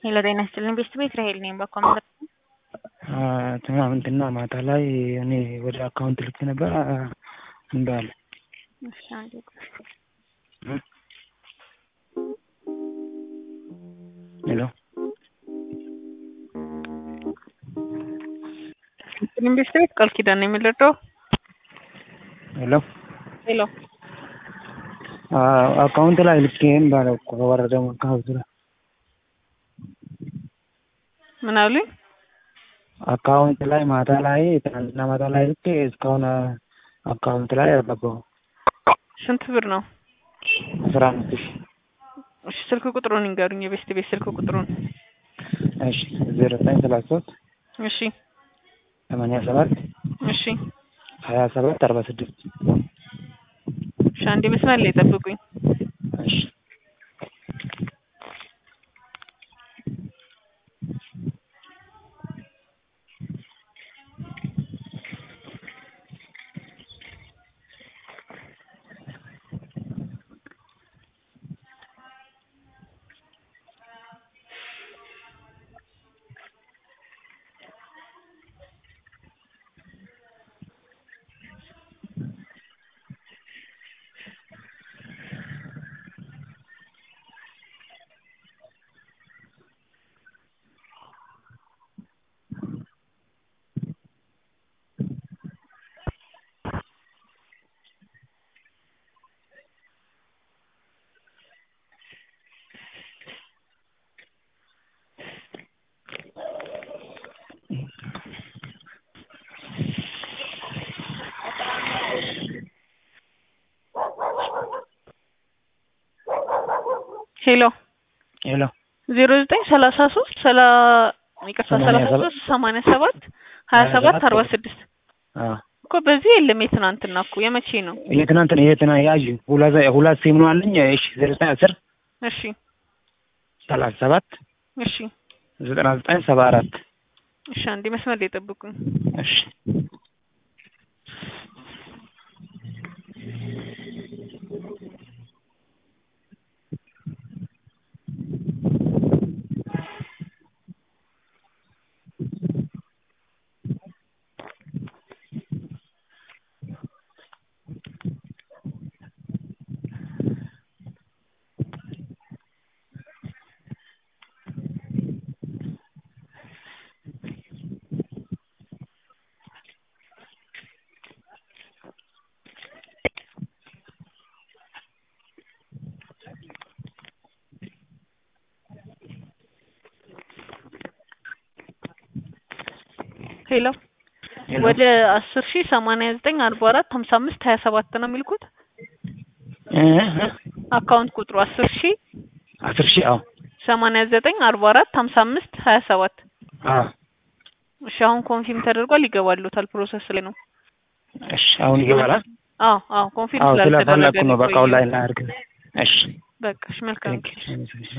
ሄሎ ጤና ይስጥልኝ ቤት ራሄል ነኝ በኮምፒውተር ትናንትና ማታ ላይ እኔ ወደ አካውንት ልክ ነበር እንዳለ እሺ አንዴ ሄሎ ቤት ቃል ኪዳን ነው የሚለደው ሄሎ ሄሎ አካውንት ላይ ልኬን ባለው ወረደው አካውንት ላይ ምን አሉኝ አካውንት ላይ ማታ ላይ ትናንትና ማታ ላይ ልኬ እስካሁን አካውንት ላይ አልገባው። ስንት ብር ነው? 15,000። እሺ ስልክ ቁጥሩን ይንገሩኝ የቤት ስልክ ቁጥሩን። እሺ 0933 እሺ 87 እሺ 27 46 እሺ አንዴ መስመር ላይ ጠብቁኝ። እሺ ሄሎ ሄሎ 0933 33 87 27 46 እኮ በዚህ የለም። የትናንትና እኮ የመቼ ነው? የትናንትና ያዥ ሁለት ሲም ነው አለኝ። እሺ 0910 እሺ 37 እሺ 9974 እሺ አንዴ መስመር ላይ ጠብቁኝ። እሺ ሄሎ ወደ 10,89 44 55 27 ነው የሚልኩት አካውንት ቁጥሩ 10,000 አዎ 89 44 55 27 አዎ እሺ አሁን ኮንፊርም ተደርጓል። ይገባሉታል ፕሮሰስ ላይ ነው። እሺ አሁን ይገባል። አዎ ኮንፊርም ስላልተደረገ ነው በቃ ኦንላይን ላይ አድርገን። እሺ በቃ እሺ መልካም